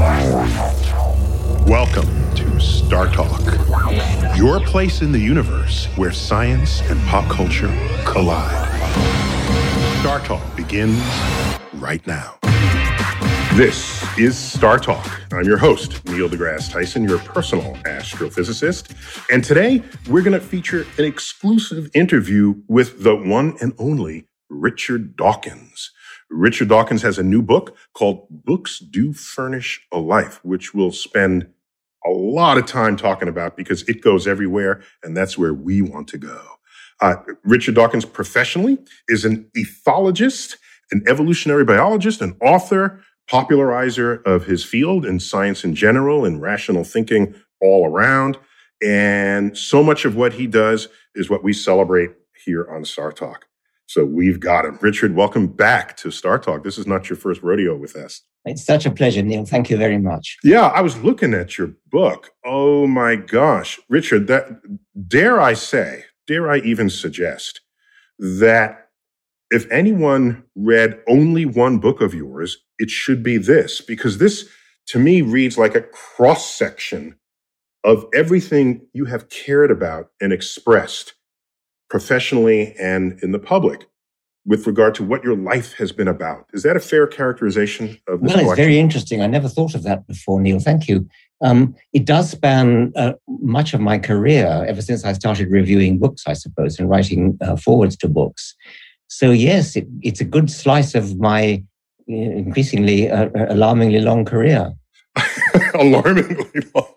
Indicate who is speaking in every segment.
Speaker 1: Welcome to Star Talk, your place in the universe where science and pop culture collide. Star Talk begins right now. This is Star Talk. I'm your host, Neil deGrasse Tyson, your personal astrophysicist. And today, we're going to feature an exclusive interview with the one and only Richard Dawkins. Richard Dawkins has a new book called Books Do Furnish a Life, which we'll spend a lot of time talking about because it goes everywhere, and that's where we want to go. Richard Dawkins professionally is an ethologist, an evolutionary biologist, an author, popularizer of his field in science in general and rational thinking all around. And so much of what he does is what we celebrate here on Star Talk. So we've got him. Richard, welcome back to Star Talk. This is not your first rodeo with us.
Speaker 2: It's such a pleasure, Neil. Thank you very much.
Speaker 1: Yeah, I was looking at your book. Oh my gosh. Richard, dare I even suggest that if anyone read only one book of yours, it should be this, because this, to me, reads like a cross-section of everything you have cared about and expressed professionally and in the public with regard to what your life has been about. Is that a fair characterization of this collection?
Speaker 2: It's very interesting. I never thought of that before, Neil. Thank you. It does span much of my career, ever since I started reviewing books, I suppose, and writing forwards to books. So yes, it's a good slice of my increasingly alarmingly long career.
Speaker 1: Alarmingly long.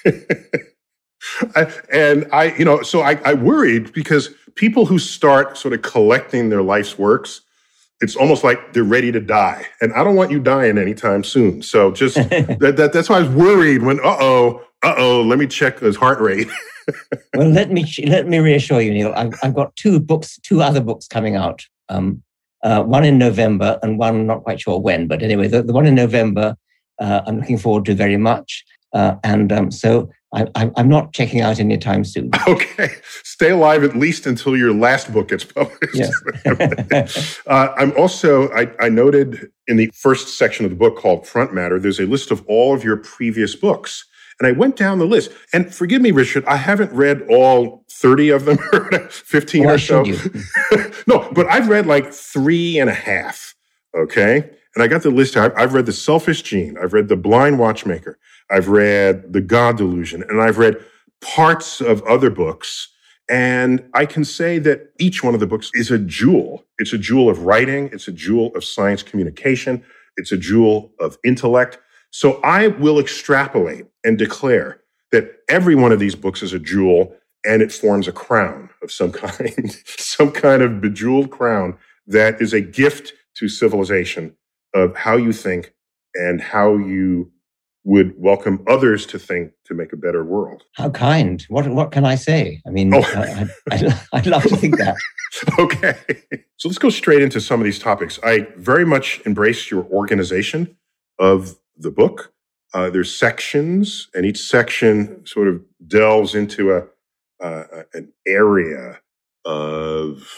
Speaker 1: I worried because people who start sort of collecting their life's works, it's almost like they're ready to die. And I don't want you dying anytime soon. So just that's why I was worried when, let me check his heart rate.
Speaker 2: Well, let me reassure you, Neil. I've got two other books coming out. One in November and one not quite sure when. But anyway, the one in November, I'm looking forward to very much. So I'm not checking out anytime soon.
Speaker 1: Okay. Stay alive at least until your last book gets published.
Speaker 2: Yes.
Speaker 1: I noted in the first section of the book called Front Matter, there's a list of all of your previous books. And I went down the list. And forgive me, Richard, I haven't read all 30 of them, 15 or so. No, but I've read like 3.5. Okay. And I got the list. I've read The Selfish Gene. I've read The Blind Watchmaker. I've read The God Delusion. And I've read parts of other books. And I can say that each one of the books is a jewel. It's a jewel of writing. It's a jewel of science communication. It's a jewel of intellect. So I will extrapolate and declare that every one of these books is a jewel and it forms a crown of some kind, some kind of bejeweled crown that is a gift to civilization of how you think and how you would welcome others to think to make a better world.
Speaker 2: How kind. What can I say? I mean, I'd love to think that.
Speaker 1: Okay. So let's go straight into some of these topics. I very much embrace your organization of the book. There's sections, and each section sort of delves into an area of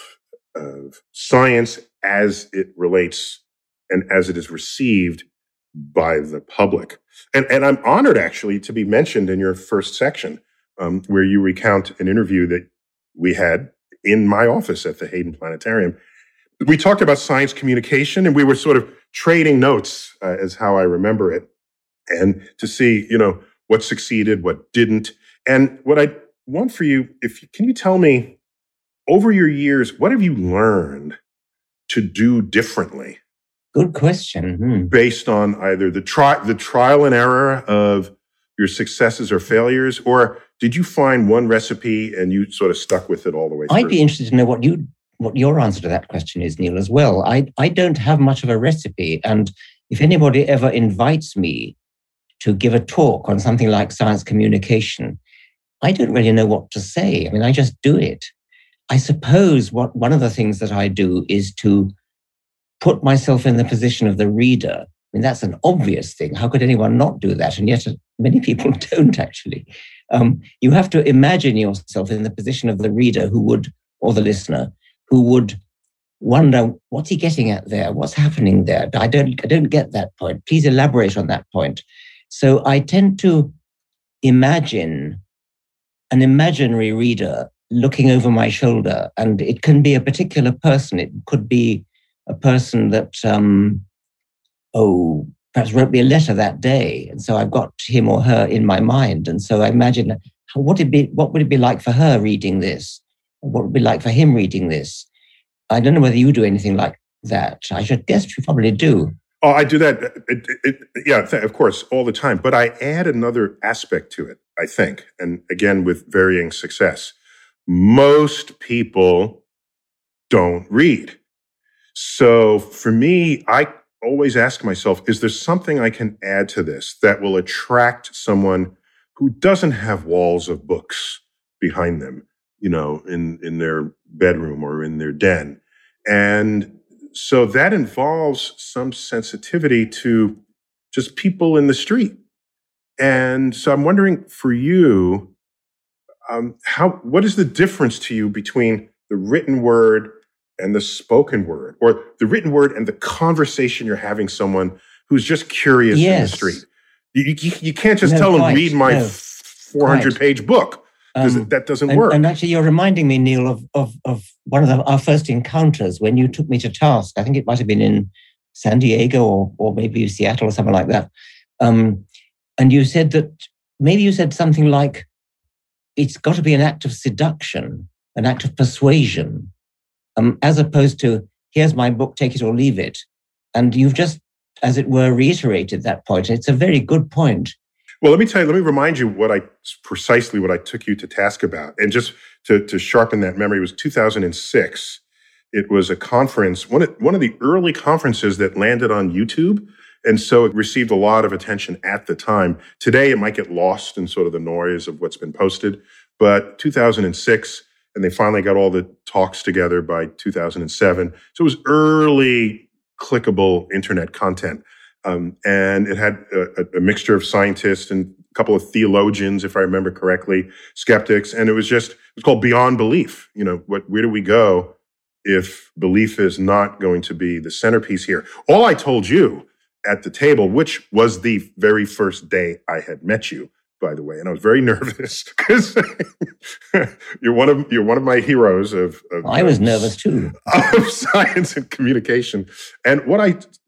Speaker 1: science as it relates and as it is received by the public. And I'm honored, actually, to be mentioned in your first section, where you recount an interview that we had in my office at the Hayden Planetarium. We talked about science communication, and we were sort of trading notes, as how I remember it, and to see, what succeeded, what didn't. And what I want for you, can you tell me, over your years, what have you learned to do differently?
Speaker 2: Good question.
Speaker 1: Based on either the trial and error of your successes or failures, or did you find one recipe and you sort of stuck with it all the way through?
Speaker 2: I'd be interested to know what your answer to that question is, Neil, as well. I don't have much of a recipe. And if anybody ever invites me to give a talk on something like science communication, I don't really know what to say. I mean, I just do it. I suppose one of the things that I do is to put myself in the position of the reader. I mean, that's an obvious thing. How could anyone not do that? And yet many people don't, actually. You have to imagine yourself in the position of the reader or the listener, who would wonder, what's he getting at there? What's happening there? I don't get that point. Please elaborate on that point. So I tend to imagine an imaginary reader looking over my shoulder, and it can be a particular person. It could be a person that, perhaps wrote me a letter that day, and so I've got him or her in my mind, and so I imagine what would it be like for her reading this? What would it be like for him reading this? I don't know whether you do anything like that. I should guess you probably do.
Speaker 1: Oh, I do that. Of course, all the time. But I add another aspect to it, I think, and again, with varying success. Most people don't read. So for me, I always ask myself, is there something I can add to this that will attract someone who doesn't have walls of books behind them, in their bedroom or in their den? And so that involves some sensitivity to just people in the street. And so I'm wondering for you, what is the difference to you between the written word and the spoken word, or the written word and the conversation you're having someone who's just curious in the street? You can't just tell them, read my 400-page book, because that doesn't work.
Speaker 2: And actually, you're reminding me, Neil, of one of our first encounters when you took me to task. I think it might have been in San Diego or maybe Seattle or something like that. And you said something like, it's got to be an act of seduction, an act of persuasion, as opposed to, here's my book, take it or leave it. And you've just, as it were, reiterated that point. It's a very good point.
Speaker 1: Well, let me remind you precisely what I took you to task about. And just to sharpen that memory, it was 2006. It was a conference, one of the early conferences that landed on YouTube. And so it received a lot of attention at the time. Today, it might get lost in sort of the noise of what's been posted. But 2006, and they finally got all the talks together by 2007. So it was early clickable internet content. And it had a mixture of scientists and a couple of theologians, if I remember correctly, skeptics. And it was called Beyond Belief. Where do we go if belief is not going to be the centerpiece here? All I told you at the table, which was the very first day I had met you, by the way, and I was very nervous because you're one of my heroes of
Speaker 2: I was nervous too.
Speaker 1: Of science and communication. And what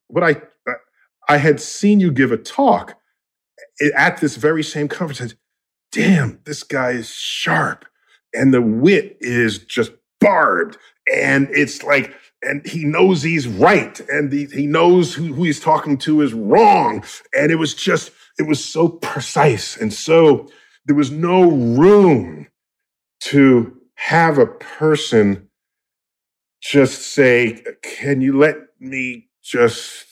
Speaker 1: I had seen you give a talk at this very same conference. I said, damn, this guy is sharp, and the wit is just barbed, and it's like, and he knows he's right, and he knows who he's talking to is wrong, and it was so precise, and so there was no room to have a person just say, can you let me just,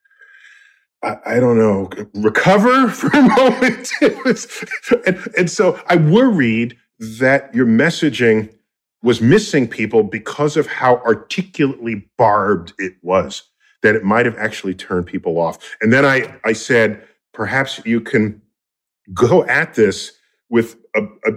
Speaker 1: I don't know, recover for a moment? And so I worried that your messaging was missing people because of how articulately barbed it was, that it might have actually turned people off. And then I said, perhaps you can go at this with a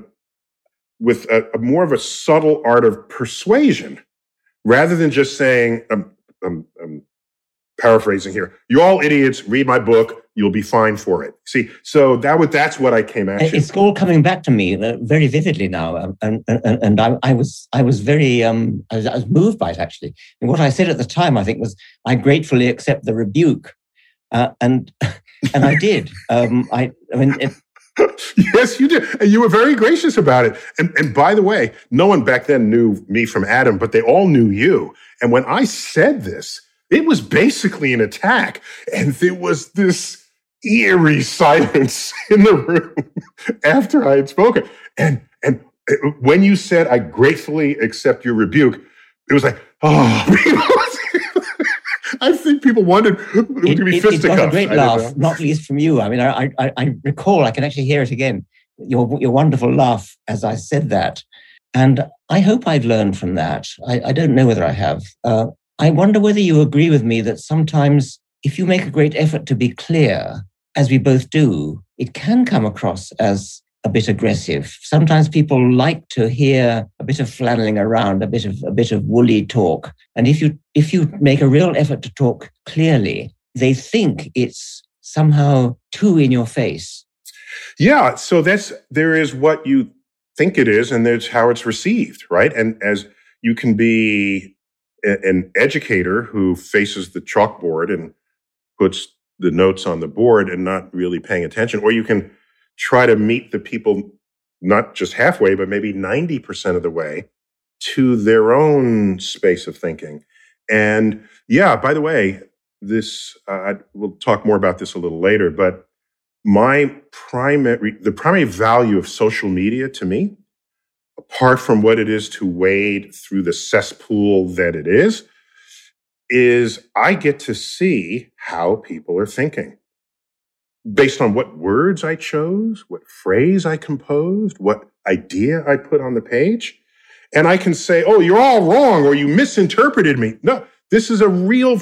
Speaker 1: more of a subtle art of persuasion, rather than just saying, I'm paraphrasing here, you all idiots, read my book, you'll be fine for it. See, so that's what I came at.
Speaker 2: It's all coming back to me very vividly now, and I was very I was moved by it, actually. And what I said at the time, I think, was, I gratefully accept the rebuke, and I did.
Speaker 1: Yes, you did. And you were very gracious about it. And by the way, no one back then knew me from Adam, but they all knew you. And when I said this, it was basically an attack. And there was this eerie silence in the room after I had spoken. And when you said, I gratefully accept your rebuke, it was like, I think people wondered, it was going to be fisticuffs.
Speaker 2: It got a great laugh, not least from you. I mean, I recall, I can actually hear it again, your wonderful laugh as I said that. And I hope I've learned from that. I don't know whether I have. I wonder whether you agree with me that sometimes if you make a great effort to be clear, as we both do, it can come across as a bit aggressive. Sometimes people like to hear a bit of flanneling around, a bit of woolly talk. And if you make a real effort to talk clearly, they think it's somehow too in your face.
Speaker 1: Yeah, so there is what you think it is, and there's how it's received, right? And as you can be an educator who faces the chalkboard and puts the notes on the board and not really paying attention, or you can try to meet the people not just halfway, but maybe 90% of the way to their own space of thinking. And yeah, by the way, we'll talk more about this a little later, but the primary value of social media to me, apart from what it is to wade through the cesspool that it is I get to see how people are thinking based on what words I chose, what phrase I composed, what idea I put on the page. And I can say, oh, you're all wrong, or you misinterpreted me. No, this is a real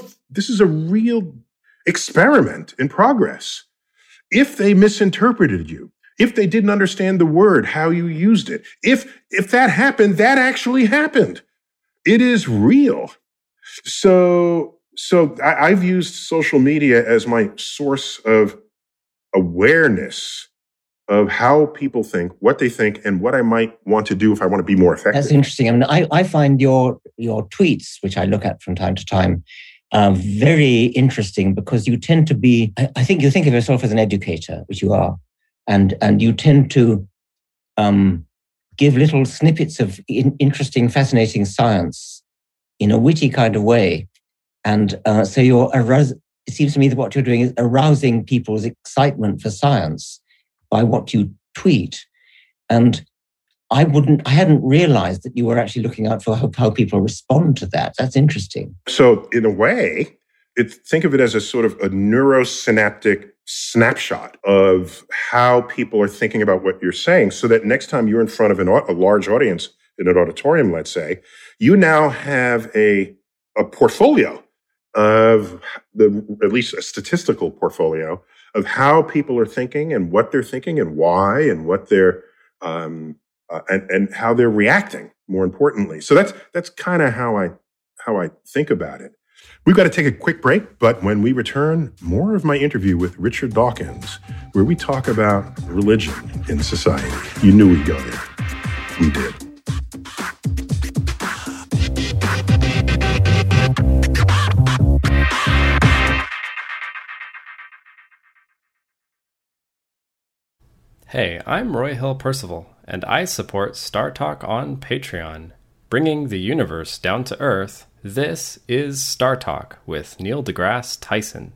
Speaker 1: experiment in progress. If they misinterpreted you, if they didn't understand the word, how you used it, if that happened, that actually happened. It is real. So I've used social media as my source of awareness of how people think, what they think, and what I might want to do if I want to be more effective.
Speaker 2: That's interesting. I mean, I find your tweets, which I look at from time to time, very interesting, because you tend to be, I think you think of yourself as an educator, which you are, and you tend to give little snippets of interesting, fascinating science in a witty kind of way. And so it seems to me that what you're doing is arousing people's excitement for science by what you tweet. And I hadn't realized that you were actually looking out for how people respond to that. That's interesting.
Speaker 1: So in a way, think of it as a sort of a neurosynaptic snapshot of how people are thinking about what you're saying, so that next time you're in front of a large audience in an auditorium, let's say, you now have a portfolio of at least a statistical portfolio of how people are thinking and what they're thinking and why and what they're and how they're reacting, more importantly. So that's kind of how I think about it. We've got to take a quick break, but when we return, more of my interview with Richard Dawkins, where we talk about religion in society. You knew we'd go there. We did.
Speaker 3: Hey, I'm Roy Hill Percival, and I support Star Talk on Patreon. Bringing the universe down to Earth, this is Star Talk with Neil deGrasse Tyson.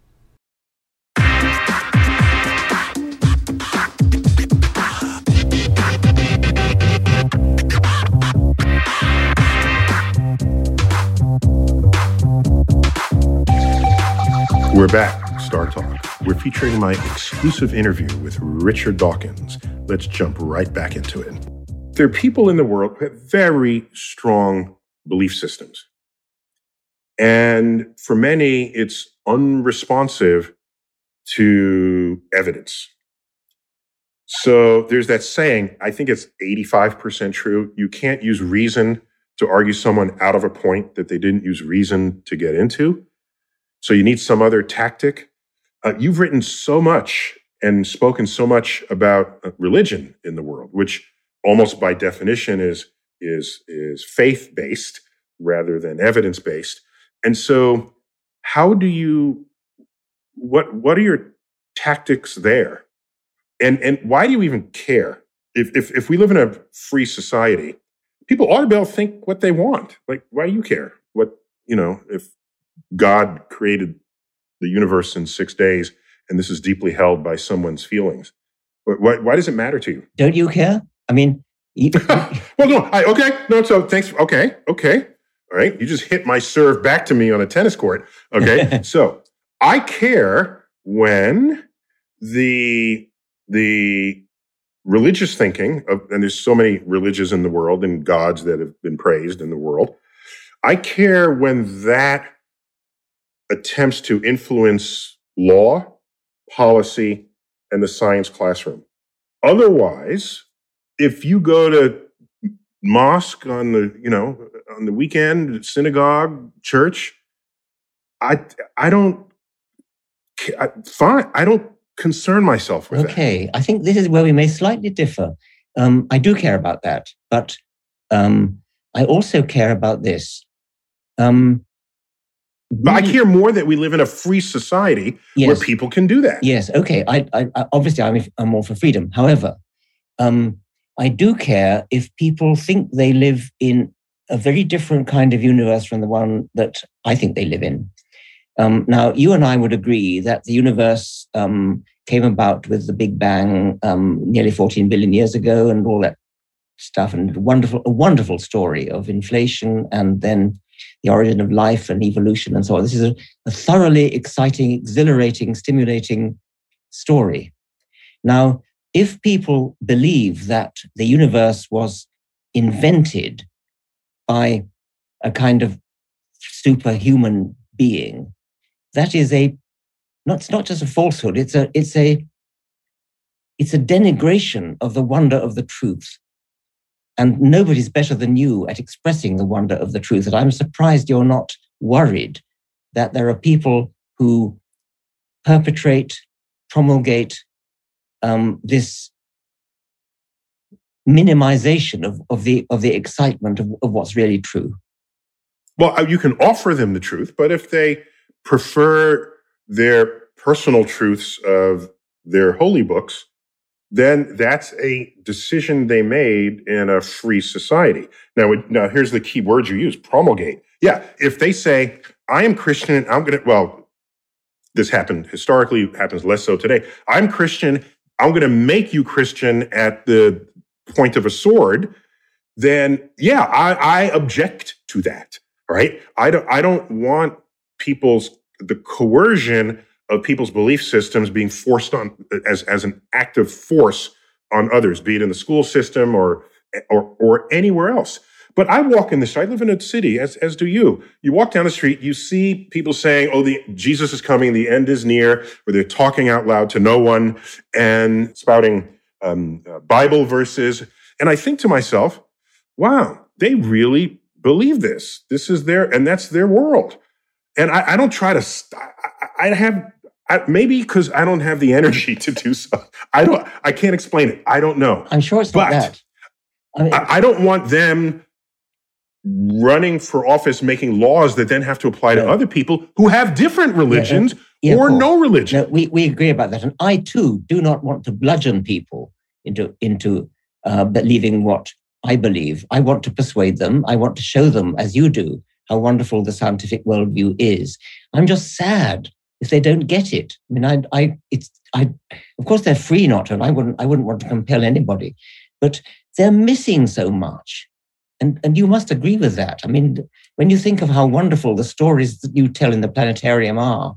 Speaker 1: We're back, Star Talk. We're featuring my exclusive interview with Richard Dawkins. Let's jump right back into it. There are people in the world who have very strong belief systems. And for many, it's unresponsive to evidence. So there's that saying, I think it's 85% true. You can't use reason to argue someone out of a point that they didn't use reason to get into. So you need some other tactic. You've written so much and spoken so much about religion in the world, which almost by definition is faith-based rather than evidence-based. And so what are your tactics there? And why do you even care? If we live in a free society, people ought to be able to think what they want. Like, why do you care? If God created the universe in 6 days, and this is deeply held by someone's feelings. Why does it matter to you?
Speaker 2: Don't you care? I mean,
Speaker 1: well, no. Okay. No. So thanks. Okay. All right. You just hit my serve back to me on a tennis court. Okay. So I care when the religious thinking and there's so many religions in the world and gods that have been praised in the world. I care when that attempts to influence law, policy, and the science classroom. Otherwise, if you go to mosque on the weekend, synagogue, church, I don't fine. I don't concern myself with that.
Speaker 2: Okay, I think this is where we may slightly differ. I do care about that, but I also care about this.
Speaker 1: But I care more that we live in a free society where people can do that.
Speaker 2: Yes, okay. I obviously, I'm all for freedom. However, I do care if people think they live in a very different kind of universe from the one that I think they live in. Now, you and I would agree that the universe came about with the Big Bang nearly 14 billion years ago and all that stuff, and a wonderful story of inflation and then the origin of life and evolution and so on. This is a thoroughly exciting, exhilarating, stimulating story. Now, if people believe that the universe was invented by a kind of superhuman being, that is it's not just a falsehood, it's a denigration of the wonder of the truth. And nobody's better than you at expressing the wonder of the truth. And I'm surprised you're not worried that there are people who perpetrate, promulgate this minimization of the excitement of what's really true.
Speaker 1: Well, you can offer them the truth, but if they prefer their personal truths of their holy books, then that's a decision they made in a free society. Now here's the key word you use, promulgate. Yeah, if they say, I am Christian, this happened historically, happens less so today. I'm Christian, I'm going to make you Christian at the point of a sword, then yeah, I object to that, right? I don't want the coercion of people's belief systems being forced on as an active force on others, be it in the school system or anywhere else. But I walk in the street, I live in a city, as do you. You walk down the street, you see people saying, Jesus is coming, the end is near, or they're talking out loud to no one and spouting Bible verses. And I think to myself, wow, they really believe this. This is that's their world. And I don't try to, maybe because I don't have the energy to do so. I can't explain it. I don't know.
Speaker 2: I'm sure it's not that.
Speaker 1: I don't want them running for office, making laws that then have to apply to other people who have different religions or no religion.
Speaker 2: No, we agree about that. And I too do not want to bludgeon people into believing what I believe. I want to persuade them. I want to show them, as you do, how wonderful the scientific worldview is. I'm just sad if they don't get it. I mean, of course they're free not to, and I wouldn't want to compel anybody, but they're missing so much. And you must agree with that. I mean, when you think of how wonderful the stories that you tell in the planetarium are,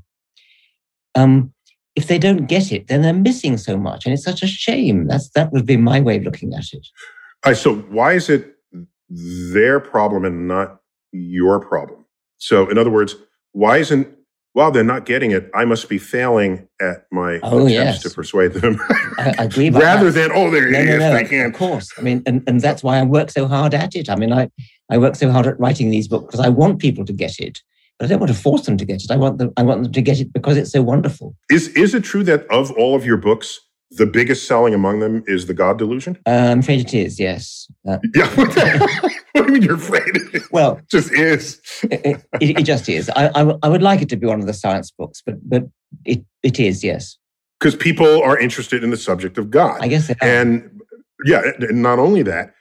Speaker 2: if they don't get it, then they're missing so much. And it's such a shame. That would be my way of looking at it.
Speaker 1: All right, so why is it their problem and not your problem? So in other words, why isn't, while they're not getting it, I must be failing at my attempts to persuade them.
Speaker 2: I agree about
Speaker 1: rather
Speaker 2: that.
Speaker 1: than, they're idiots, they can't.
Speaker 2: Of course. I mean, and that's why I work so hard at it. I mean, I work so hard at writing these books because I want people to get it. But I don't want to force them to get it. I want them to get it because it's so wonderful.
Speaker 1: Is it true that of all of your books, the biggest selling among them is The God Delusion?
Speaker 2: I'm afraid it is, yes.
Speaker 1: Yeah. What do you mean you're afraid?
Speaker 2: Well,
Speaker 1: it just is.
Speaker 2: it just is. I would like it to be one of the science books, but it is, yes.
Speaker 1: Because people are interested in the subject of God.
Speaker 2: I guess they are.
Speaker 1: And not only that,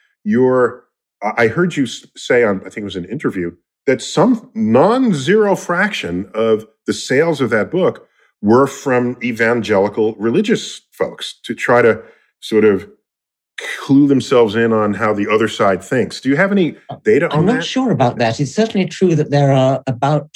Speaker 1: I heard you say on, I think it was an interview, that some non-zero fraction of the sales of that book were from evangelical religious folks to try to sort of clue themselves in on how the other side thinks. Do you have any data on that?
Speaker 2: I'm not sure about that. It's certainly true that there are about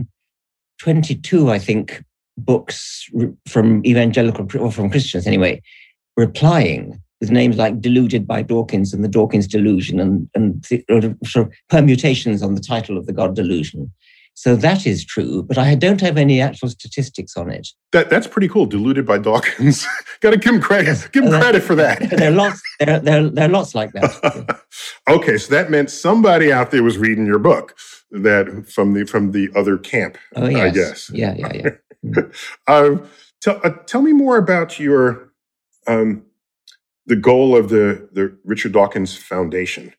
Speaker 2: 22, I think, books from evangelical, or from Christians anyway, replying with names like Deluded by Dawkins and the Dawkins Delusion and sort of permutations on the title of the God Delusion. So that is true, but I don't have any actual statistics on it.
Speaker 1: That's pretty cool. Diluted by Dawkins. Got to give him credit.
Speaker 2: Yes.
Speaker 1: Give him credit for that.
Speaker 2: There are lots. There are lots like that.
Speaker 1: Okay, so that meant somebody out there was reading your book that from the other camp.
Speaker 2: Oh yes.
Speaker 1: I guess.
Speaker 2: Yeah.
Speaker 1: Tell me more about your the goal of the Richard Dawkins Foundation.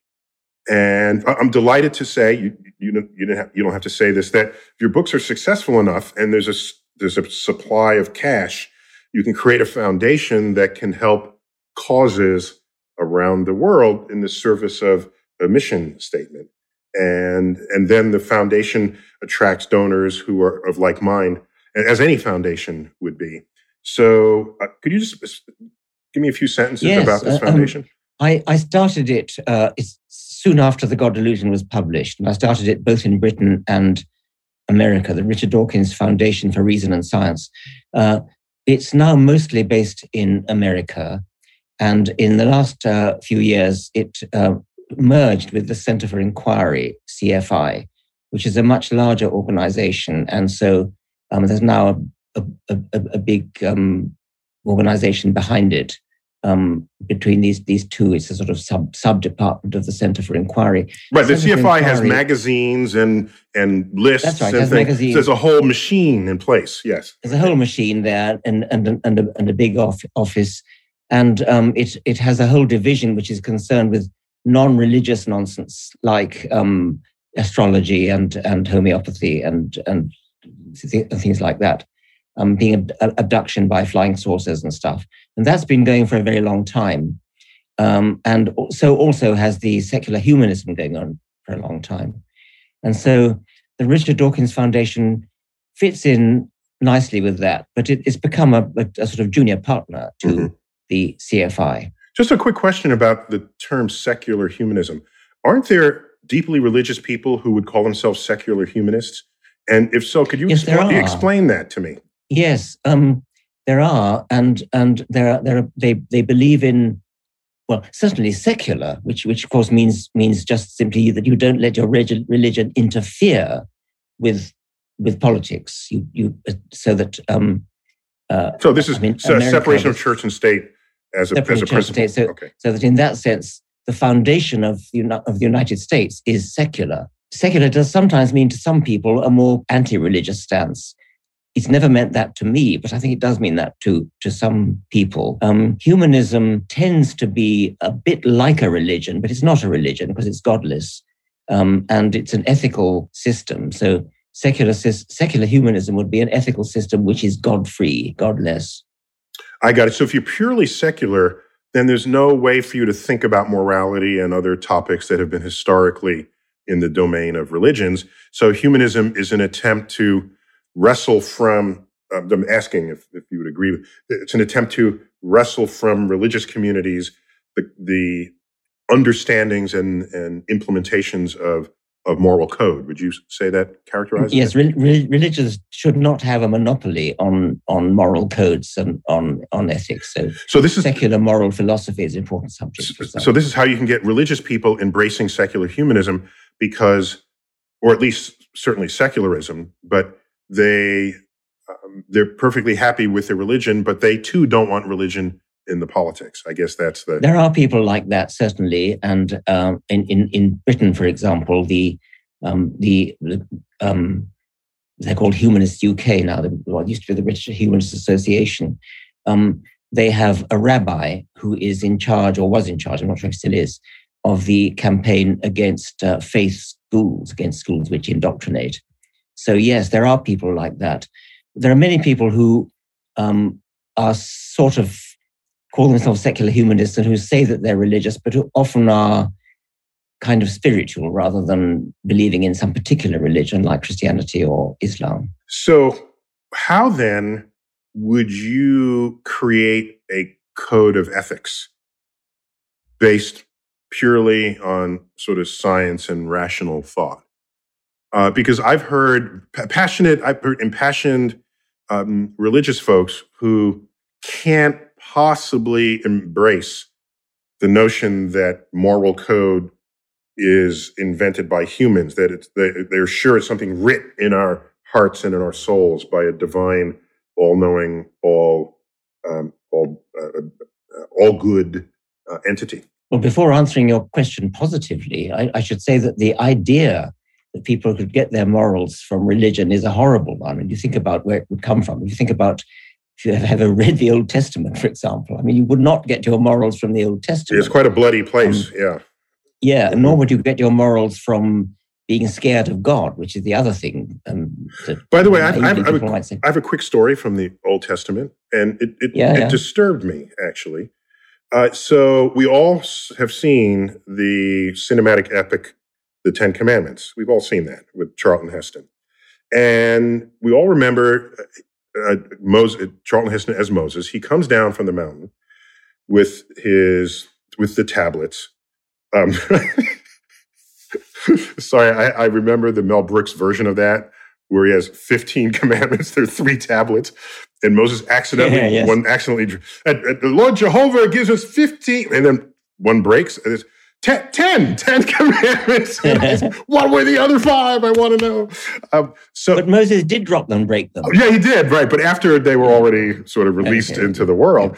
Speaker 1: And I'm delighted to say you don't have to say this, that if your books are successful enough and there's a supply of cash, you can create a foundation that can help causes around the world in the service of a mission statement. And then the foundation attracts donors who are of like mind, as any foundation would be. So could you just give me a few sentences about this foundation?
Speaker 2: I started it soon after The God Delusion was published, and I started it both in Britain and America, the Richard Dawkins Foundation for Reason and Science. It's now mostly based in America, and in the last few years, it merged with the Center for Inquiry, CFI, which is a much larger organization, and so there's now a big organization behind it. Between these two, it's a sort of sub department of the Center for Inquiry.
Speaker 1: Right, the CFI has magazines and lists.
Speaker 2: That's right,
Speaker 1: and
Speaker 2: has magazines.
Speaker 1: So there's a whole machine in place. Yes,
Speaker 2: there's a whole machine there, and a big office, and it has a whole division which is concerned with non-religious nonsense like astrology and homeopathy and things like that. Being abduction by flying saucers and stuff. And that's been going for a very long time. And so also has the secular humanism going on for a long time. And so the Richard Dawkins Foundation fits in nicely with that, but it's become a sort of junior partner to the CFI.
Speaker 1: Just a quick question about the term secular humanism. Aren't there deeply religious people who would call themselves secular humanists? And if so, could you explain that to me?
Speaker 2: Yes, there are, and they believe in, well, certainly secular, which of course means just simply that you don't let your religion interfere with politics. So that
Speaker 1: so this is separation of church and state as a principle.
Speaker 2: So that in that sense, the foundation of the United States is secular. Secular does sometimes mean to some people a more anti-religious stance. It's never meant that to me, but I think it does mean that to some people. Humanism tends to be a bit like a religion, but it's not a religion because it's godless. And it's an ethical system. So secular humanism would be an ethical system which is God-free, godless.
Speaker 1: I got it. So if you're purely secular, then there's no way for you to think about morality and other topics that have been historically in the domain of religions. So humanism is an attempt to wrestle from, I'm asking if you would agree, it's an attempt to wrestle from religious communities the understandings and implementations of moral code. Would you say that characterizes?
Speaker 2: Yes, religions should not have a monopoly on moral codes and on ethics. So this is secular moral philosophy is an important subject.
Speaker 1: So this is how you can get religious people embracing secular humanism because, or at least certainly secularism, but they're perfectly happy with their religion, but they too don't want religion in the politics. I guess that's the...
Speaker 2: There are people like that, certainly. And in Britain, for example, they're called Humanists UK now, what used to be the British Humanist Association. They have a rabbi who is in charge, or was in charge, I'm not sure if he still is, of the campaign against faith schools, against schools which indoctrinate. So yes, there are people like that. There are many people who are sort of call themselves secular humanists and who say that they're religious, but who often are kind of spiritual rather than believing in some particular religion like Christianity or Islam.
Speaker 1: So how then would you create a code of ethics based purely on sort of science and rational thought? Because I've heard impassioned religious folks who can't possibly embrace the notion that moral code is invented by humans, that they're sure it's something writ in our hearts and in our souls by a divine, all-knowing, all good entity.
Speaker 2: Well, before answering your question positively, I should say that the idea that people could get their morals from religion is a horrible one. And you think about where it would come from. If you think about, if you have ever read the Old Testament, for example, I mean, you would not get your morals from the Old Testament.
Speaker 1: It's quite a bloody place, yeah.
Speaker 2: Yeah, and nor would you get your morals from being scared of God, which is the other thing.
Speaker 1: By the way, I have a quick story from the Old Testament, and it disturbed me, actually. So we all have seen the cinematic epic, The Ten Commandments. We've all seen that with Charlton Heston. And we all remember Charlton Heston as Moses. He comes down from the mountain with the tablets. Sorry, I remember the Mel Brooks version of that, where he has 15 commandments. There are 3 tablets. And Moses accidentally, the Lord Jehovah gives us 15, and then one breaks, and it's 10 commandments. What were the other 5? I want to know.
Speaker 2: But Moses did drop them, break them.
Speaker 1: Yeah, he did, right. But after they were already sort of released into the world.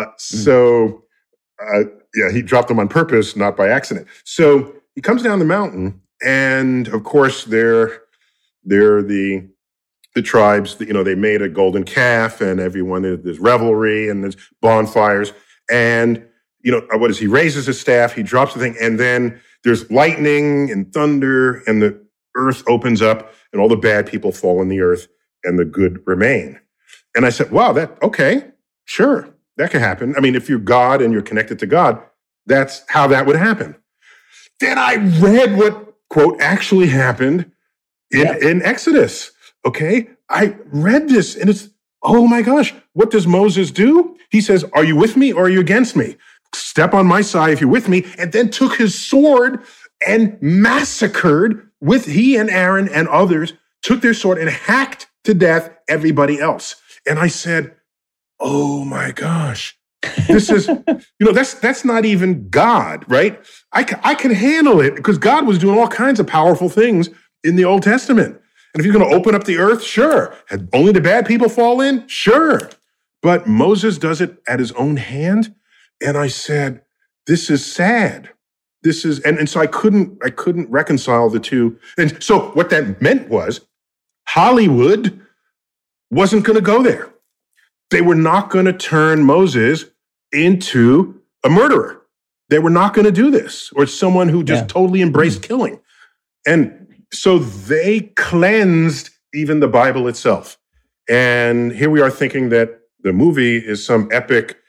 Speaker 1: He dropped them on purpose, not by accident. So he comes down the mountain, and of course, they're the tribes, they made a golden calf, and everyone, there's revelry and there's bonfires. And, what is he raises his staff, he drops the thing, and then there's lightning and thunder, and the earth opens up, and all the bad people fall in the earth, and the good remain. And I said, wow, okay, sure, that could happen. I mean, if you're God and you're connected to God, that's how that would happen. Then I read what, quote, actually happened in Exodus. Okay, I read this, and it's, oh my gosh, what does Moses do? He says, are you with me or are you against me? Step on my side if you're with me, and then took his sword and massacred, he and Aaron and others, took their sword and hacked to death everybody else. And I said, oh my gosh, this is, that's not even God, right? I can handle it because God was doing all kinds of powerful things in the Old Testament. And if you're going to open up the earth, sure. Had only the bad people fall in? Sure. But Moses does it at his own hand. And I said, this is sad. This is, and so I couldn't reconcile the two. And so what that meant was Hollywood wasn't going to go there. They were not going to turn Moses into a murderer. They were not going to do this, or someone who just totally embraced killing. And so they cleansed even the Bible itself. And here we are thinking that the movie is some epic,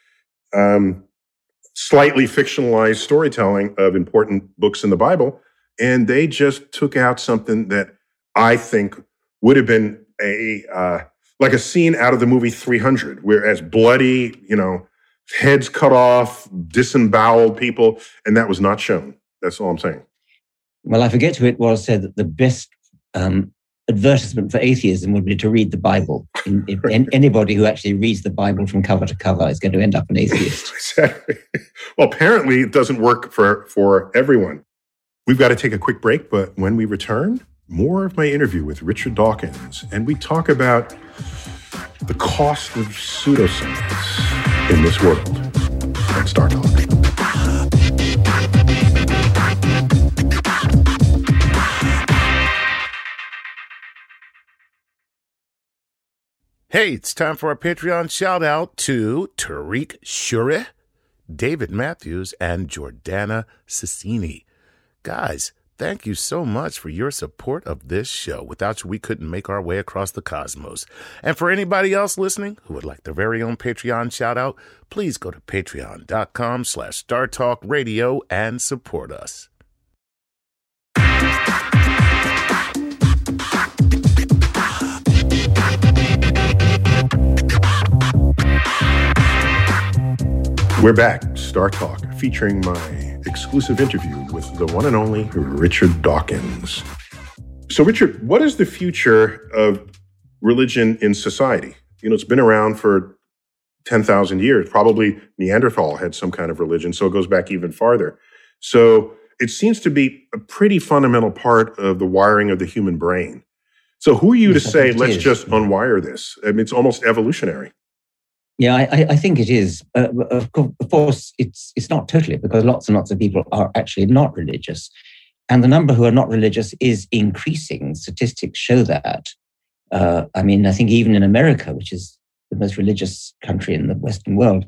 Speaker 1: slightly fictionalized storytelling of important books in the Bible. And they just took out something that I think would have been like a scene out of the movie 300, whereas bloody, heads cut off, disemboweled people, and that was not shown. That's all I'm saying.
Speaker 2: Well, I forget who it was said that the best advertisement for atheism would be to read the Bible. Anybody who actually reads the Bible from cover to cover is going to end up an atheist.
Speaker 1: Exactly. Well, apparently it doesn't work for everyone. We've got to take a quick break, but when we return, more of my interview with Richard Dawkins, and we talk about the cost of pseudoscience in this world on Star Talk.
Speaker 4: Hey, it's time for our Patreon shout-out to Tariq Shuri, David Matthews, and Jordana Cicini. Guys, thank you so much for your support of this show. Without you, we couldn't make our way across the cosmos. And for anybody else listening who would like their very own Patreon shout-out, please go to patreon.com/StarTalkRadio and support us.
Speaker 1: We're back, Star Talk, featuring my exclusive interview with the one and only Richard Dawkins. So, Richard, what is the future of religion in society? It's been around for 10,000 years. Probably Neanderthal had some kind of religion, so it goes back even farther. So, it seems to be a pretty fundamental part of the wiring of the human brain. So who are you to say, let's just unwire this? I mean, it's almost evolutionary.
Speaker 2: Yeah, I think it is. Of course, it's not totally, because lots and lots of people are actually not religious. And the number who are not religious is increasing. Statistics show that. I mean, I think even in America, which is the most religious country in the Western world,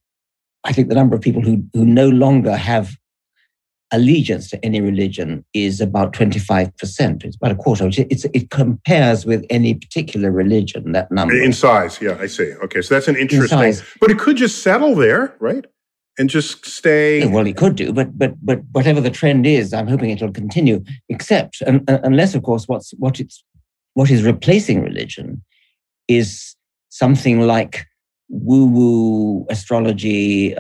Speaker 2: I think the number of people who no longer have allegiance to any religion is about 25%. It's about a quarter. It compares with any particular religion, that number.
Speaker 1: In size, yeah, I see. Okay, so that's an interesting... But it could just settle there, right? And just stay...
Speaker 2: Yeah, well, it could do, but whatever the trend is, I'm hoping it'll continue, except, unless, of course, what is replacing religion is something like woo-woo astrology,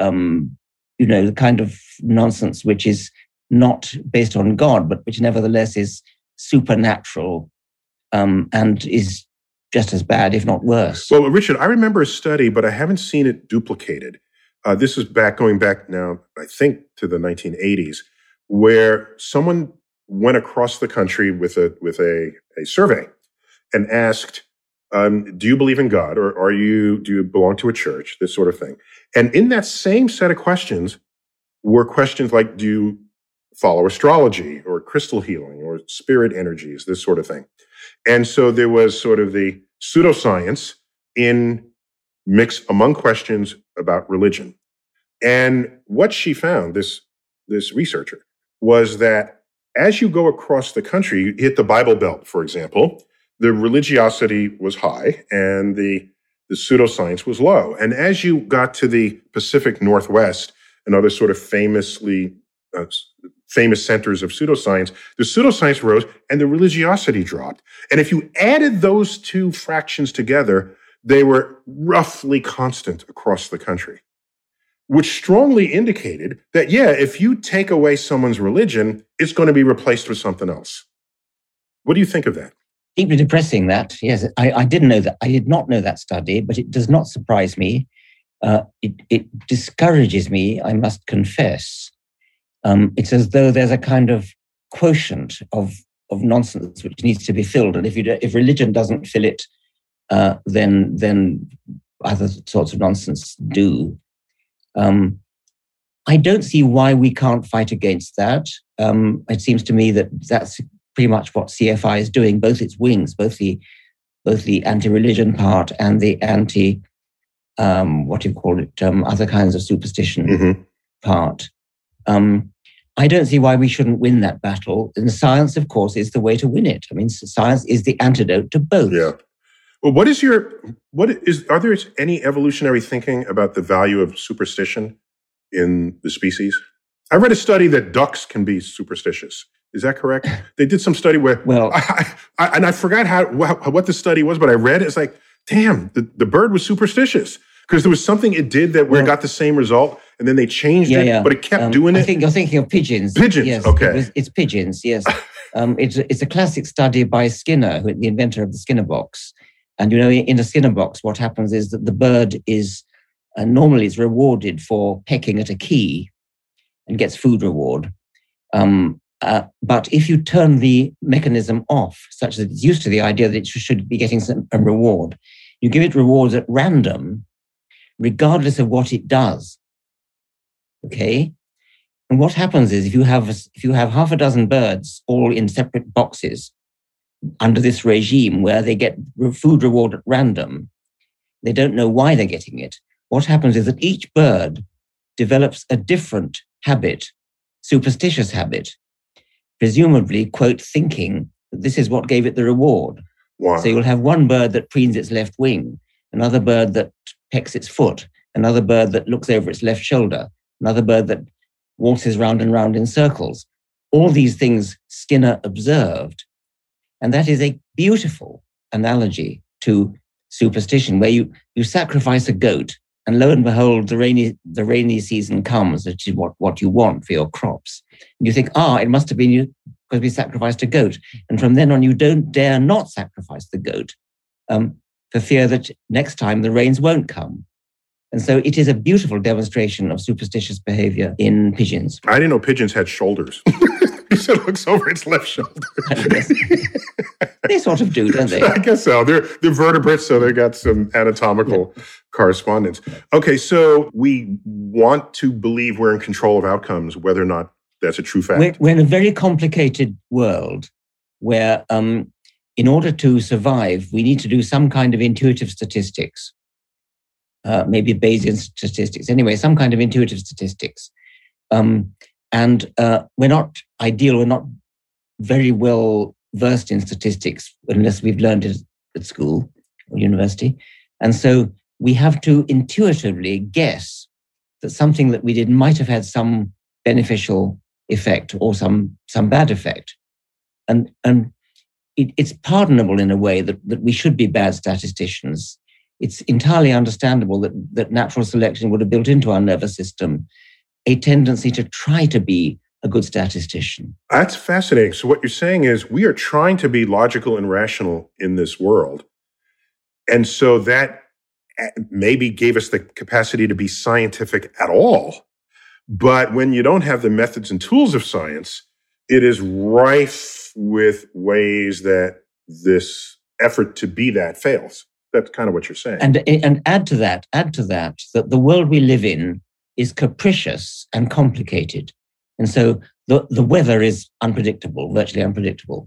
Speaker 2: the kind of nonsense which is not based on God, but which nevertheless is supernatural and is just as bad, if not worse.
Speaker 1: Well, Richard, I remember a study, but I haven't seen it duplicated. This is going back now, I think, to the 1980s, where someone went across the country with a survey and asked, do you believe in God, or do you belong to a church, this sort of thing. And in that same set of questions were questions like, do you follow astrology or crystal healing or spirit energies, this sort of thing. And so there was sort of the pseudoscience in mix among questions about religion. And what she found, this researcher, was that as you go across the country, you hit the Bible Belt, for example, the religiosity was high and the pseudoscience was low. And as you got to the Pacific Northwest and other sort of famous centers of pseudoscience, the pseudoscience rose and the religiosity dropped. And if you added those two fractions together, they were roughly constant across the country, which strongly indicated that, yeah, if you take away someone's religion, it's going to be replaced with something else. What do you think of that?
Speaker 2: Deeply depressing, that. Yes, I didn't know that. I did not know that study, but it does not surprise me. It discourages me, I must confess. It's as though there's a kind of quotient of nonsense which needs to be filled, and if religion doesn't fill it, then other sorts of nonsense do. I don't see why we can't fight against that. It seems to me that that's pretty much what CFI is doing, both its wings, both the anti-religion part and the other kinds of superstition part. I don't see why we shouldn't win that battle. And science, of course, is the way to win it. I mean, science is the antidote to both.
Speaker 1: Yeah. Well, are there any evolutionary thinking about the value of superstition in the species? I read a study that ducks can be superstitious. Is that correct? They did some study where, I forgot what the study was, but I read it. It's like, damn, the bird was superstitious because there was something it did where it got the same result, and then they changed it, but it kept doing it.
Speaker 2: I think you're thinking of pigeons.
Speaker 1: Pigeons, yes, okay.
Speaker 2: It's pigeons, yes. It's a classic study by Skinner, the inventor of the Skinner box. And, in a Skinner box, what happens is that the bird is normally is rewarded for pecking at a key and gets food reward. But if you turn the mechanism off, such that it's used to the idea that it should be getting a reward, you give it rewards at random, regardless of what it does. Okay? And what happens is if you have half a dozen birds all in separate boxes under this regime where they get food reward at random, they don't know why they're getting it. What happens is that each bird develops a different habit, superstitious habit, presumably, quote, thinking that this is what gave it the reward.
Speaker 1: Wow.
Speaker 2: So you'll have one bird that preens its left wing, another bird that pecks its foot, another bird that looks over its left shoulder, another bird that waltzes round and round in circles. All these things Skinner observed. And that is a beautiful analogy to superstition, where you sacrifice a goat, and lo and behold, the rainy season comes, which is what you want for your crops. And you think, it must have been you because we sacrificed a goat. And from then on, you don't dare not sacrifice the goat for fear that next time the rains won't come. And so it is a beautiful demonstration of superstitious behavior in pigeons.
Speaker 1: I didn't know pigeons had shoulders. It looks over its left shoulder.
Speaker 2: Yes. They sort of do, don't they?
Speaker 1: I guess so. They're vertebrates, so they got some anatomical correspondence. Okay, so we want to believe we're in control of outcomes, whether or not that's a true fact.
Speaker 2: We're in a very complicated world where, in order to survive, we need to do some kind of intuitive statistics. Maybe Bayesian statistics. Anyway, some kind of intuitive statistics. And we're not ideal, we're not very well versed in statistics unless we've learned it at school or university. And so we have to intuitively guess that something that we did might have had some beneficial effect or some bad effect. And it's pardonable in a way that we should be bad statisticians. It's entirely understandable that natural selection would have built into our nervous system a tendency to try to be a good statistician.
Speaker 1: That's fascinating. So what you're saying is we are trying to be logical and rational in this world. And so that maybe gave us the capacity to be scientific at all. But when you don't have the methods and tools of science, it is rife with ways that this effort to be that fails. That's kind of what you're saying.
Speaker 2: And add to that that the world we live in is capricious and complicated. And so the weather is unpredictable, virtually unpredictable.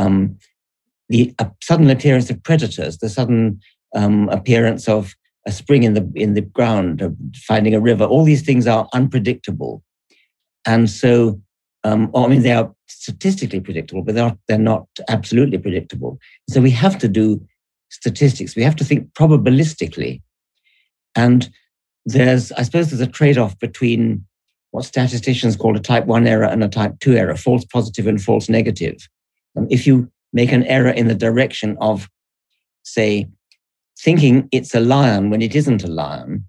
Speaker 2: The sudden appearance of predators, the sudden appearance of a spring in the ground, finding a river, all these things are unpredictable. And so, they are statistically predictable, but they're not absolutely predictable. So we have to do statistics. We have to think probabilistically. And I suppose there's a trade-off between what statisticians call a type 1 error and a type 2 error, false positive and false negative. If you make an error in the direction of, say, thinking it's a lion when it isn't a lion,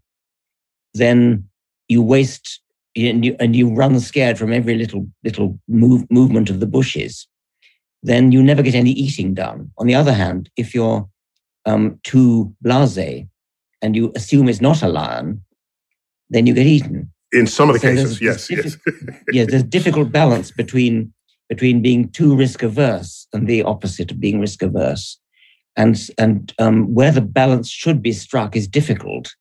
Speaker 2: then you waste and you run scared from every little movement of the bushes. Then you never get any eating done. On the other hand, if you're too blasé and you assume it's not a lion, then you get eaten.
Speaker 1: In some of the cases, yes.
Speaker 2: Yeah, there's a difficult balance between being too risk averse and the opposite of being risk averse, and where the balance should be struck is difficult.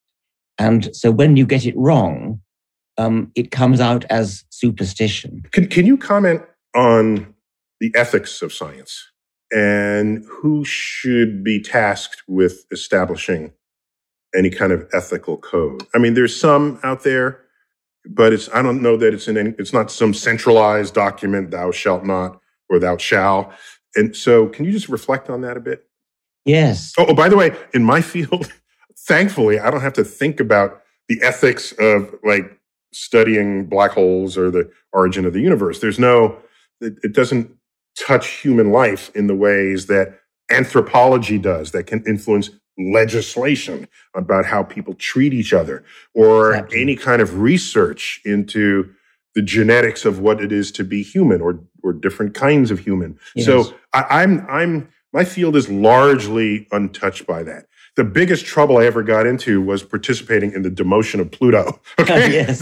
Speaker 2: And so when you get it wrong, it comes out as superstition.
Speaker 1: Can you comment on the ethics of science and who should be tasked with establishing any kind of ethical code? I mean, there's some out there, but I don't know that it's not some centralized document, thou shalt not, or thou shall. And so can you just reflect on that a bit?
Speaker 2: Yes.
Speaker 1: Oh, by the way, in my field, thankfully, I don't have to think about the ethics of like studying black holes or the origin of the universe. It doesn't touch human life in the ways that anthropology does, that can influence legislation about how people treat each other, or exactly. Any kind of research into the genetics of what it is to be human or different kinds of human. Yes. So my field is largely untouched by that. The biggest trouble I ever got into was participating in the demotion of Pluto. Okay,
Speaker 2: yes.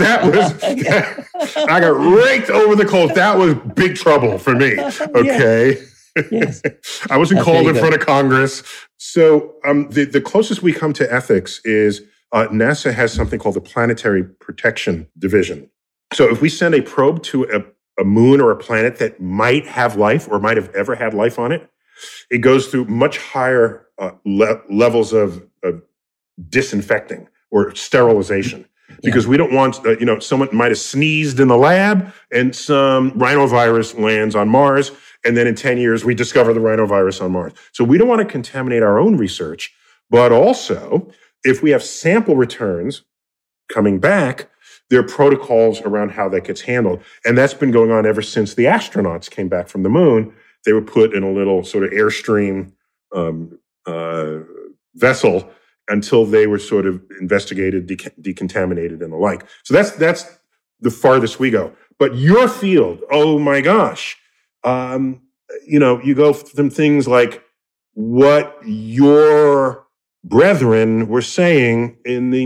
Speaker 1: I got raked over the coals. That was big trouble for me. Okay.
Speaker 2: Yes.
Speaker 1: I wasn't called in front of Congress. So the closest we come to ethics is NASA has something called the Planetary Protection Division. So if we send a probe to a moon or a planet that might have life or might have ever had life on it, it goes through much higher levels of disinfecting or sterilization. Because we don't want, someone might have sneezed in the lab and some rhinovirus lands on Mars. And then in 10 years, we discover the rhinovirus on Mars. So we don't want to contaminate our own research. But also, if we have sample returns coming back, there are protocols around how that gets handled. And that's been going on ever since the astronauts came back from the moon. They were put in a little sort of Airstream vessel until they were sort of investigated, decontaminated, and the like. So that's the farthest we go. But your field, oh my gosh, you go from things like what your brethren were saying in the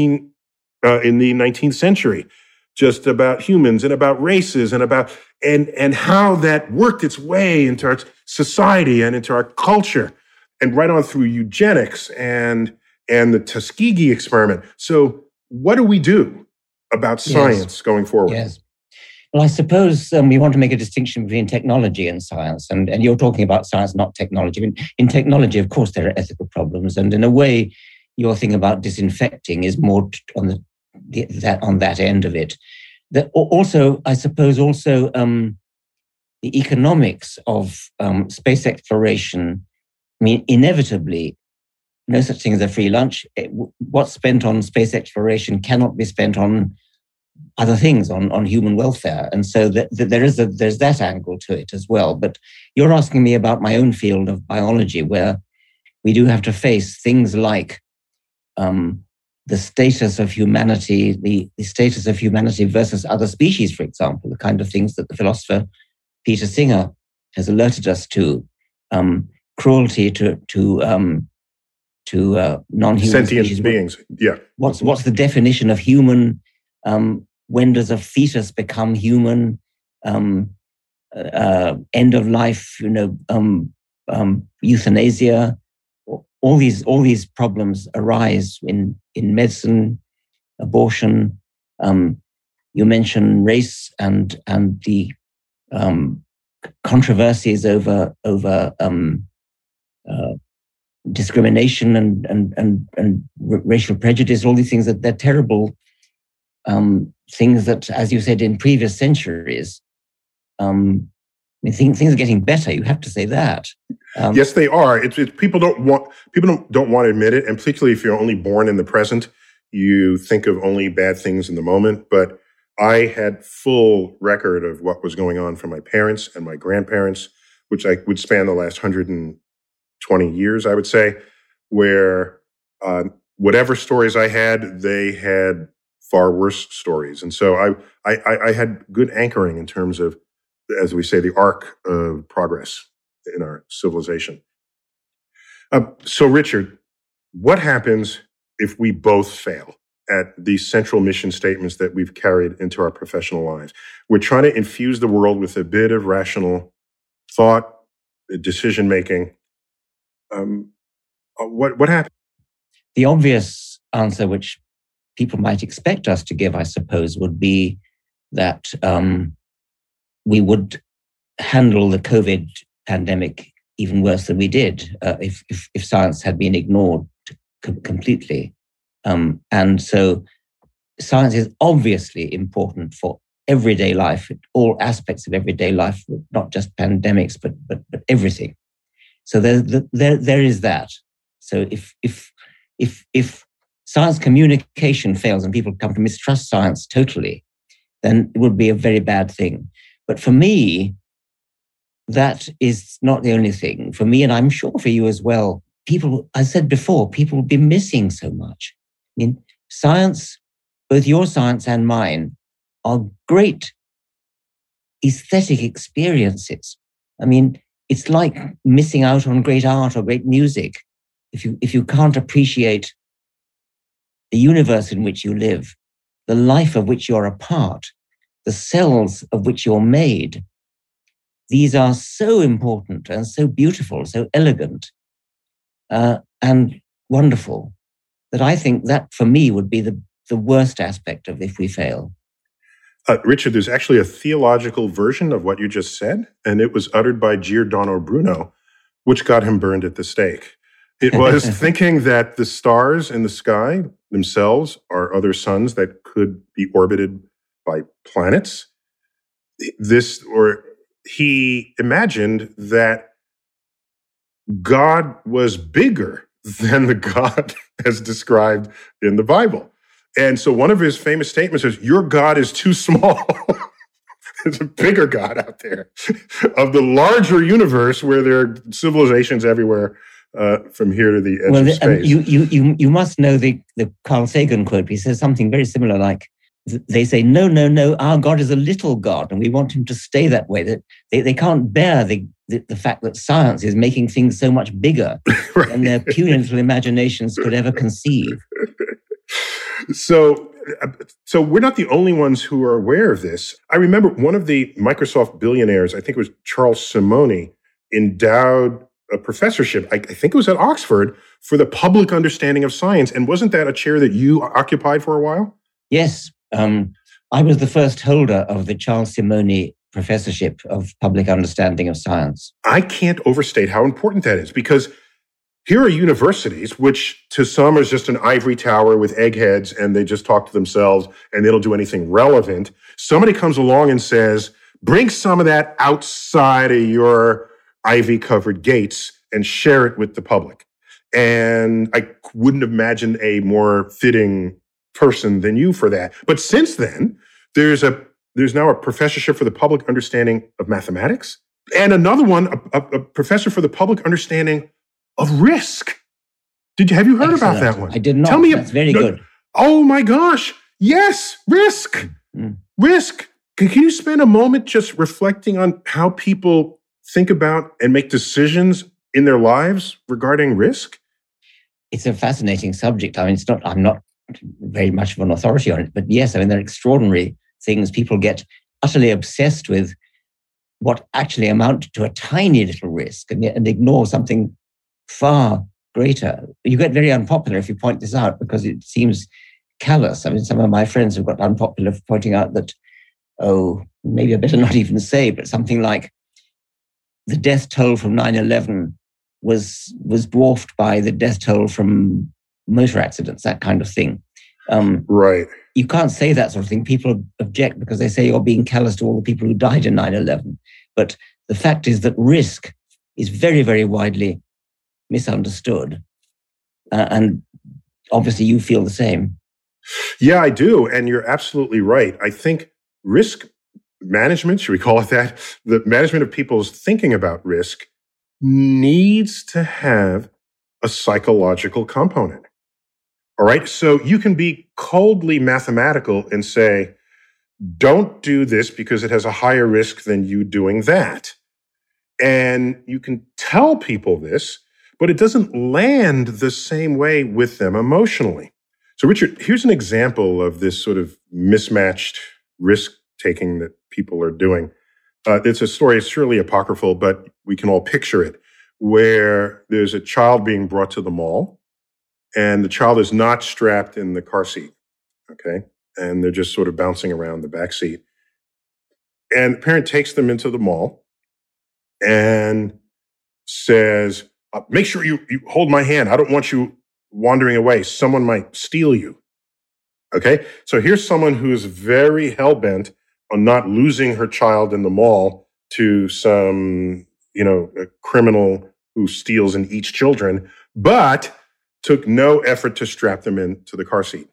Speaker 1: 19th century, just about humans and about races and about and how that worked its way into our society and into our culture, and right on through eugenics and the Tuskegee experiment. So what do we do about science going forward?
Speaker 2: Yes. Well, I suppose we want to make a distinction between technology and science, and you're talking about science, not technology. I mean, in technology, of course, there are ethical problems, and in a way, your thing about disinfecting is more on that end of it. Also, I suppose, the economics of space exploration. I mean, inevitably, no such thing as a free lunch. What's spent on space exploration cannot be spent on other things, on human welfare. And so there's that angle to it as well. But you're asking me about my own field of biology, where we do have to face things like the status of humanity, the status of humanity versus other species, for example, the kind of things that the philosopher Peter Singer has alerted us to, cruelty to non-human
Speaker 1: sentient
Speaker 2: species.
Speaker 1: beings. Yeah.
Speaker 2: What's the definition of human? When does a fetus become human? End of life, euthanasia. All these problems arise in medicine, abortion. You mentioned race and the controversies over discrimination and racial prejudice. All these things, that they're terrible things that, as you said, in previous centuries, things are getting better. You have to say that.
Speaker 1: Yes, they are. It's people don't want to admit it, and particularly if you're only born in the present, you think of only bad things in the moment. But I had full record of what was going on from my parents and my grandparents, which I would span the last 120 years, I would say, where whatever stories I had, they had far worse stories. And so I had good anchoring in terms of, as we say, the arc of progress in our civilization. So Richard, what happens if we both fail at these central mission statements that we've carried into our professional lives? We're trying to infuse the world with a bit of rational thought, decision-making. What happens?
Speaker 2: The obvious answer, which people might expect us to give, I suppose, would be that we would handle the COVID pandemic even worse than we did if science had been ignored completely. And so science is obviously important for everyday life, all aspects of everyday life, not just pandemics, but everything. So there is that. So if science communication fails and people come to mistrust science totally, then it would be a very bad thing. But for me, that is not the only thing. For me, and I'm sure for you as well, people, I said before, people will be missing so much. I mean, science, both your science and mine, are great aesthetic experiences. I mean, it's like missing out on great art or great music if you can't appreciate the universe in which you live, the life of which you're a part, the cells of which you're made. These are so important and so beautiful, so elegant, and wonderful, that I think that for me would be the worst aspect of if we fail.
Speaker 1: Richard, there's actually a theological version of what you just said, and it was uttered by Giordano Bruno, which got him burned at the stake. It was thinking that the stars in the sky themselves are other suns that could be orbited by planets. He imagined that God was bigger than the God as described in the Bible. And so one of his famous statements is, your God is too small. There's a bigger God out there of the larger universe where there are civilizations everywhere from here to the edge of space.
Speaker 2: You must know the Carl Sagan quote. He says something very similar, like, they say, no, our God is a little God, and we want him to stay that way. That they can't bear the the fact that science is making things so much bigger
Speaker 1: Right.
Speaker 2: than their puny little imaginations could ever conceive.
Speaker 1: So we're not the only ones who are aware of this. I remember one of the Microsoft billionaires, I think it was Charles Simonyi, endowed a professorship, I think it was at Oxford, for the public understanding of science. And wasn't that a chair that you occupied for a while?
Speaker 2: Yes. I was the first holder of the Charles Simonyi Professorship of Public Understanding of Science.
Speaker 1: I can't overstate how important that is, because here are universities, which to some is just an ivory tower with eggheads and they just talk to themselves and they don't do anything relevant. Somebody comes along and says, bring some of that outside of your ivy-covered gates and share it with the public. And I wouldn't imagine a more fitting person than you for that. But since then, there's now a professorship for the public understanding of mathematics, and another one, a professor for the public understanding of risk. Have you heard
Speaker 2: Excellent.
Speaker 1: about that one?
Speaker 2: I did not.
Speaker 1: Tell me.
Speaker 2: That's very good.
Speaker 1: Oh my gosh. Yes. Risk. Risk. Can you spend a moment just reflecting on how people think about and make decisions in their lives regarding risk?
Speaker 2: It's a fascinating subject. I mean, I'm not very much of an authority on it, but yes, I mean, they're extraordinary things. People get utterly obsessed with what actually amount to a tiny little risk and ignore something far greater. You get very unpopular if you point this out because it seems callous. I mean, some of my friends have got unpopular for pointing out that, maybe I better not even say, but something like the death toll from 9/11 was dwarfed by the death toll from motor accidents, that kind of thing.
Speaker 1: Right.
Speaker 2: You can't say that sort of thing. People object because they say you're being callous to all the people who died in 9/11. But the fact is that risk is very, very widely misunderstood. And obviously you feel the same.
Speaker 1: Yeah, I do. And you're absolutely right. I think risk management, should we call it that? The management of people's thinking about risk needs to have a psychological component. All right. So you can be coldly mathematical and say, don't do this because it has a higher risk than you doing that. And you can tell people this, but it doesn't land the same way with them emotionally. So Richard, here's an example of this sort of mismatched risk-taking that people are doing. It's a story, it's surely apocryphal, but we can all picture it, where there's a child being brought to the mall, and the child is not strapped in the car seat, okay? And they're just sort of bouncing around the back seat. And the parent takes them into the mall and says, make sure you hold my hand. I don't want you wandering away. Someone might steal you. Okay? So here's someone who is very hell-bent on not losing her child in the mall to some, a criminal who steals and eats children, but took no effort to strap them into the car seat.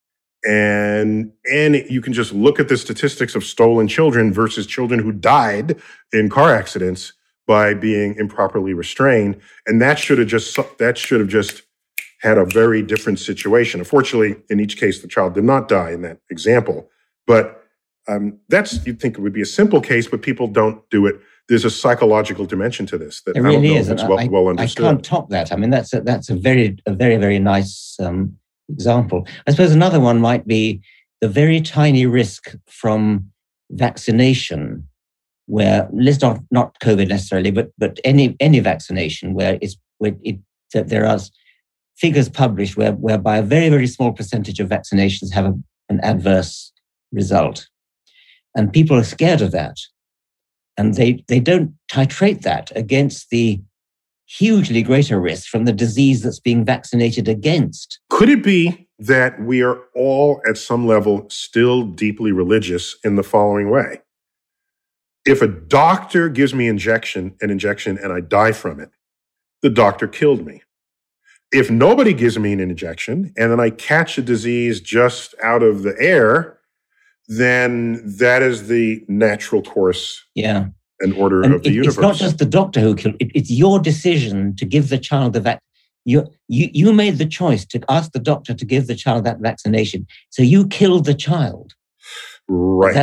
Speaker 1: And you can just look at the statistics of stolen children versus children who died in car accidents by being improperly restrained. And that should have just had a very different situation. Unfortunately, in each case, the child did not die in that example. But you'd think it would be a simple case, but people don't do it. There's a psychological dimension to this that
Speaker 2: it really is.
Speaker 1: It's well understood.
Speaker 2: I can't top that. I mean, that's a very, very nice example. I suppose another one might be the very tiny risk from vaccination, where let's not COVID necessarily, but any vaccination where there are figures published whereby a very, very small percentage of vaccinations have an adverse result. And people are scared of that. And they don't titrate that against the hugely greater risk from the disease that's being vaccinated against.
Speaker 1: Could it be that we are all at some level still deeply religious in the following way? If a doctor gives me an injection and I die from it, the doctor killed me. If nobody gives me an injection and then I catch a disease just out of the air, then that is the natural course and order of the universe.
Speaker 2: It's not just the doctor who killed it. It's your decision to give the child the vaccine. You made the choice to ask the doctor to give the child that vaccination. So you killed the child.
Speaker 1: Right.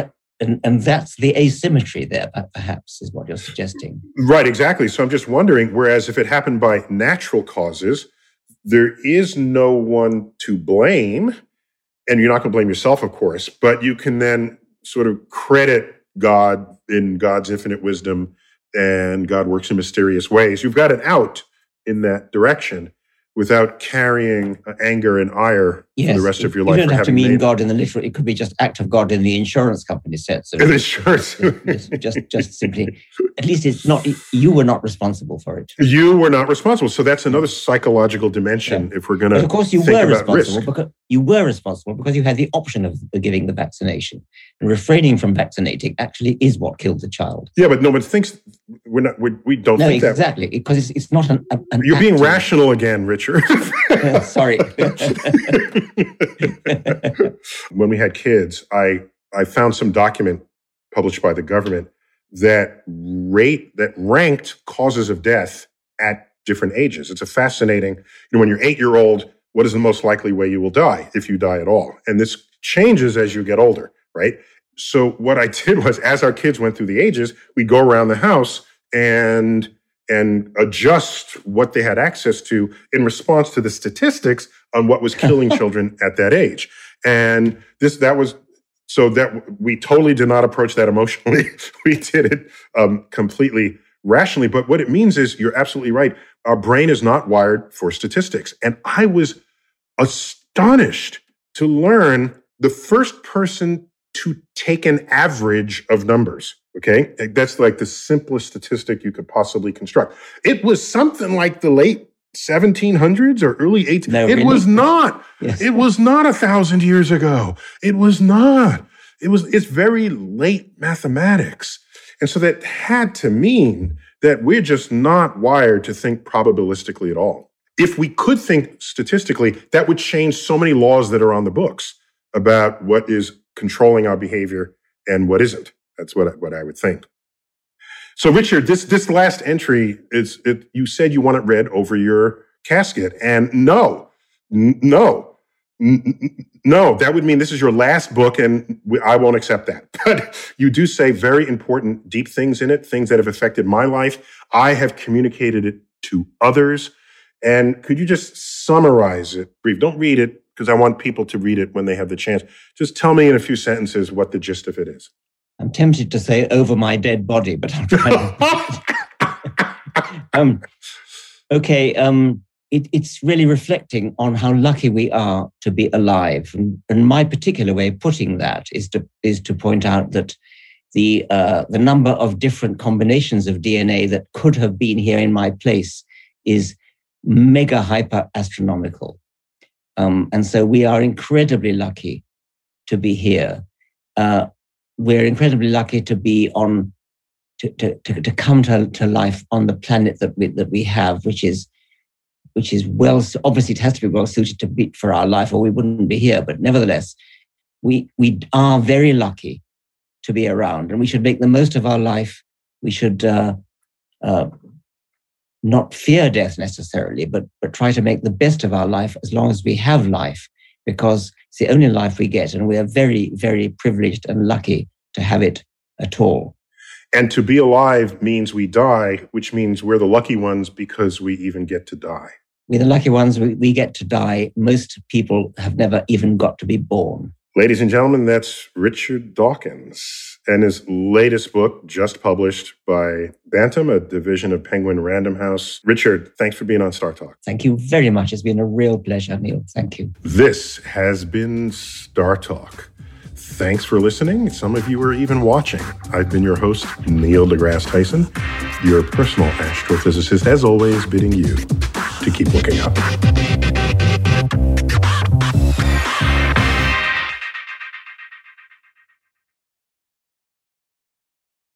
Speaker 2: And that's the asymmetry there, perhaps, is what you're suggesting.
Speaker 1: Right, exactly. So I'm just wondering, whereas if it happened by natural causes, there is no one to blame, and you're not going to blame yourself, of course, but you can then sort of credit God in God's infinite wisdom, and God works in mysterious ways. You've got an out in that direction without carrying anger and ire for the rest of your life.
Speaker 2: You don't have to mean God in the literal. It could be just act of God in the insurance company sense.
Speaker 1: Insurance.
Speaker 2: just simply, at least it's not, you were not responsible for it.
Speaker 1: You were not responsible. So that's another psychological dimension if we're going to think about risk. Of course,
Speaker 2: you were responsible because you had the option of giving the vaccination. And refraining from vaccinating actually is what killed the child.
Speaker 1: Yeah, but no one thinks, we don't think that.
Speaker 2: No, exactly, because it's not an
Speaker 1: You're being rational again, Richard.
Speaker 2: Sorry.
Speaker 1: When we had kids, I found some document published by the government that ranked causes of death at different ages. It's a fascinating, when you're 8-year-old, what is the most likely way you will die, if you die at all? And this changes as you get older, right? So what I did was, as our kids went through the ages, we'd go around the house and adjust what they had access to in response to the statistics on what was killing children at that age. And that we totally did not approach that emotionally. We did it completely rationally. But what it means is, you're absolutely right. Our brain is not wired for statistics. And I was astonished to learn the first person to take an average of numbers. Okay, that's like the simplest statistic you could possibly construct. It was something like the late 1700s or early 1800s.
Speaker 2: No,
Speaker 1: it was not.
Speaker 2: Yes.
Speaker 1: It was not 1,000 years ago. It was not. It's very late mathematics. And so that had to mean that we're just not wired to think probabilistically at all. If we could think statistically, that would change so many laws that are on the books about what is controlling our behavior and what isn't. That's what I would think. So, Richard, this last entry you said you want it read over your casket, and no, that would mean this is your last book, and I won't accept that. But you do say very important, deep things in it, things that have affected my life. I have communicated it to others. And could you just summarize it brief? Don't read it, because I want people to read it when they have the chance. Just tell me in a few sentences what the gist of it is.
Speaker 2: I'm tempted to say over my dead body, but I'm trying to... It's really reflecting on how lucky we are to be alive. And my particular way of putting that is to point out that the number of different combinations of DNA that could have been here in my place is mega hyper astronomical. And so we are incredibly lucky to be here. We're incredibly lucky to be to come to life on the planet that we have, which is well, obviously it has to be well suited for our life, or we wouldn't be here. But nevertheless, we are very lucky to be around, and we should make the most of our life. We should not fear death necessarily, but try to make the best of our life as long as we have life, because it's the only life we get, and we are very, very privileged and lucky to have it at all.
Speaker 1: And to be alive means we die, which means we're the lucky ones because we even get to die.
Speaker 2: We're the lucky ones, we get to die. Most people have never even got to be born.
Speaker 1: Ladies and gentlemen, that's Richard Dawkins and his latest book, just published by Bantam, a division of Penguin Random House. Richard, thanks for being on Star Talk.
Speaker 2: Thank you very much. It's been a real pleasure, Neil. Thank you.
Speaker 1: This has been Star Talk. Thanks for listening. Some of you are even watching. I've been your host, Neil deGrasse Tyson, your personal astrophysicist, as always, bidding you to keep looking up.